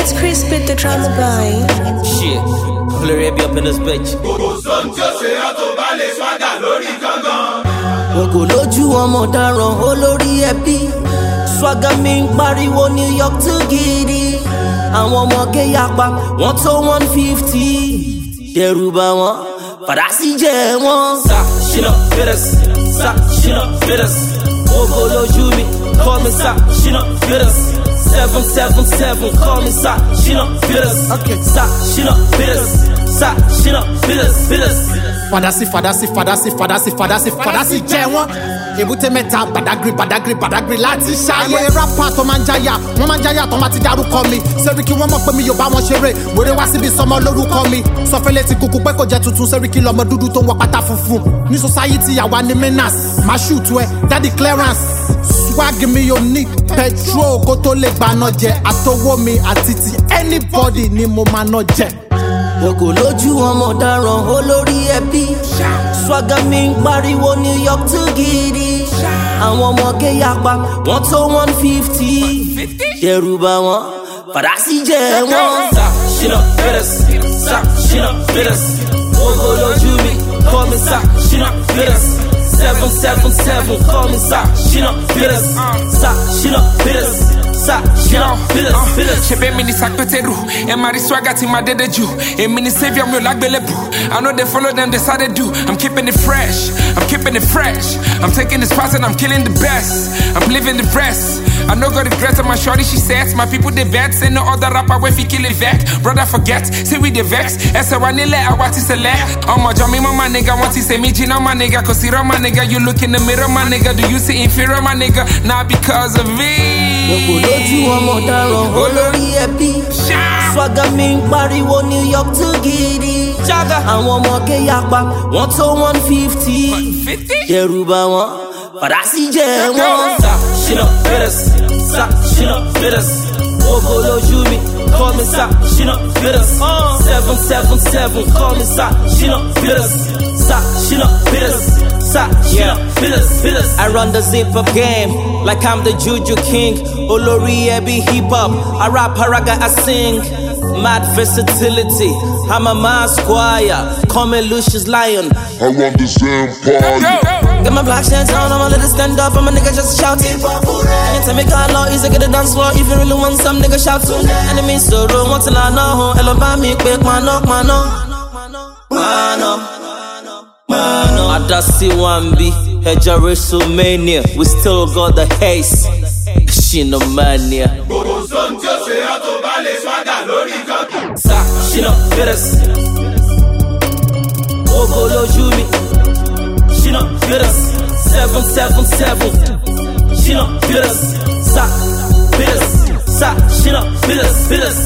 It's Chris with the drama boy. Shit, Glory be up in this bitch. Ogo lójú ọmọ dáràn olórí ẹbí. Swagger mi ń pariwo New York to gidi. Àwọn ọmọge yapa wọ́n tó 150. Dẹ̀rùbà wọn, fàdá sí jẹ wọn. Sa ṣínà fẹ́rẹ̀s, sa ṣínà fẹ́rẹ̀s. Ogo lójú mi, call me sa ṣínà fẹ́rẹ̀s. 777, call me sa ṣínà fẹ́rẹ̀s. Sa ṣínà fẹ́rẹ̀s, sa ṣínà fẹ́rẹ̀s. Fadasi jẹ wọn. Èbúté mẹ́ta Badagry láti ṣayé. Àwọn rapper tó máa ń jáyà, wọ́n máa ń jáyà tó máa ti dárúkọ mi. Sẹ́ríkì wọ́n mọ̀ pé mi yóò bá wọn ṣeré. Wèrè wá síbi sọmọ lórúkọ mi. Sọfẹ́lẹ́ ti kúkú pé kò jẹ́ tuntun. Sẹ́ríkì lọmọ dúdú tó ń wọ pátá funfun. Ní society àwa ni menace. Máa shoot ẹ, daddy clearance. Swag mi yóò ní petrol kó tó lè gbaná jẹ. Àtọwọ́ mi àti ti anybody ni mo máa ná jẹ. Ogo lójú ọmọ dáràn olórí ẹbí. Swagger mi ń pariwo New York to gidi. Àwọn ọmọge yapa wọ́n tó 150. Dẹ̀rùbà wọn, fàdá sí jẹ wọn. Sa ṣínà fẹ́rẹ̀s, sa ṣínà fẹ́rẹ̀s. Ogo lójú mi, call me sa ṣínà fẹ́rẹ̀s. 777, call me sa ṣínà fẹ́rẹ̀s. Sa ṣínà fẹ́rẹ̀s. Shebe mini sakpeteru, and Mari Swagger to my dedeju. A mini savior me lagbelebu. I know they follow them, that's how they do. I'm keeping it fresh, I'm taking this pass and I'm killing the best. I'm living the rest. I know got regret on my shorty, she says. My people they vex, say no other rapper way fi kill it vex. Brother forget, say we the vex. Esa wanile, I want to select. Oh my jammy, my nigga, want to say me, Gina, my nigga. Cause you're my nigga, you look in the mirror, my nigga. Do you see inferior, my nigga? Not because of me. Lójú ọmọ dáràn olórí ẹbí. Swagger mi ń pariwo New York to gidi. Àwọn ọmọge yapa wọ́n tó 150. Dẹ̀rùbà wọn, fàdá sí jẹ wọn. Sa ṣínà fẹ́rẹ̀s, sa ṣínà fẹ́rẹ̀s. Ogo lójú mi, call me sa ṣínà fẹ́rẹ̀s. 777, call me sa ṣínà fẹ́rẹ̀s. Sa ṣínà fẹ́rẹ̀s. I run the zip-up game like I'm the Juju King. Olori Ebi hip-hop, I rap, haraga, I sing. Mad versatility, I'm a mass choir. Call me Lucius Lion. I run the same party. Get my black shades on, I'ma let it stand up. I'm a nigga just shouting. Anytime me call out, easy get a dance floor. If you really want some nigga shout to. Enemies so wrong, what till I know. Hello, buy me quick, man up. Adasi Wambi, Hedja WrestleMania. We still got the haze. Shino mania. Sa Shino fẹ́rẹ̀s. Ogo lójú mi. Shino fẹ́rẹ̀s. 777. Shino fẹ́rẹ̀s. Sa fẹ́rẹ̀s. Sa Shino fẹ́rẹ̀s.